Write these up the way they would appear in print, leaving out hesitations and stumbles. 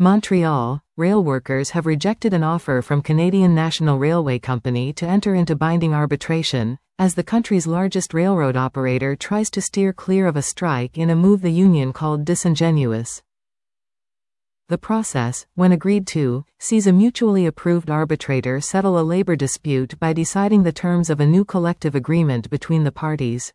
Montreal, rail workers have rejected an offer from Canadian National Railway Company to enter into binding arbitration, as the country's largest railroad operator tries to steer clear of a strike in a move the union called disingenuous. The process, when agreed to, sees a mutually approved arbitrator settle a labor dispute by deciding the terms of a new collective agreement between the parties.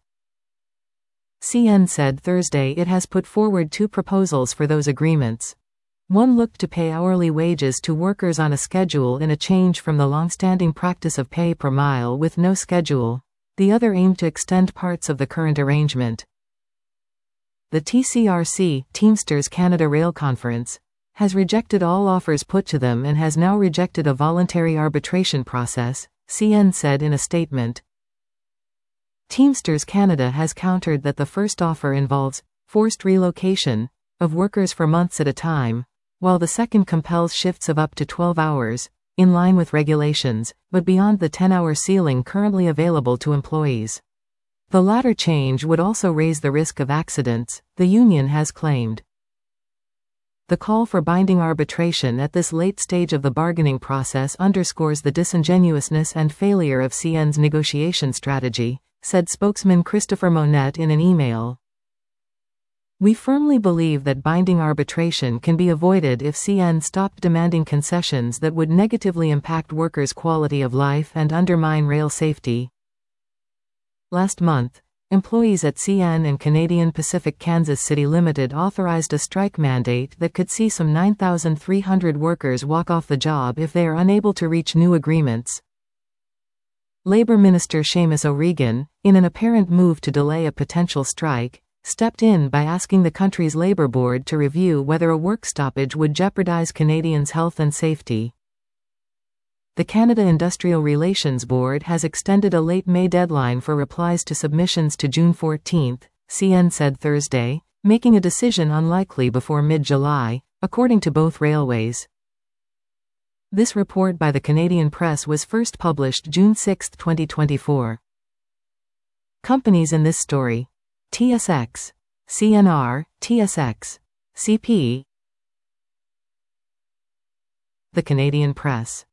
CN said Thursday it has put forward two proposals for those agreements. One looked to pay hourly wages to workers on a schedule in a change from the long-standing practice of pay per mile with no schedule. The other aimed to extend parts of the current arrangement. The TCRC, Teamsters Canada Rail Conference, has rejected all offers put to them and has now rejected a voluntary arbitration process, CN said in a statement. Teamsters Canada has countered that the first offer involves forced relocation of workers for months at a time, while the second compels shifts of up to 12 hours, in line with regulations, but beyond the 10-hour ceiling currently available to employees. The latter change would also raise the risk of accidents, the union has claimed. The call for binding arbitration at this late stage of the bargaining process underscores the disingenuousness and failure of CN's negotiation strategy, said spokesman Christopher Monette in an email. We firmly believe that binding arbitration can be avoided if CN stopped demanding concessions that would negatively impact workers' quality of life and undermine rail safety. Last month, employees at CN and Canadian Pacific Kansas City Limited authorized a strike mandate that could see some 9,300 workers walk off the job if they are unable to reach new agreements. Labour Minister Seamus O'Regan, in an apparent move to delay a potential strike, stepped in by asking the country's Labour Board to review whether a work stoppage would jeopardize Canadians' health and safety. The Canada Industrial Relations Board has extended a late May deadline for replies to submissions to June 14, CN said Thursday, making a decision unlikely before mid-July, according to both railways. This report by the Canadian Press was first published June 6, 2024. Companies in this story: TSX, CNR, TSX, CP. The Canadian Press.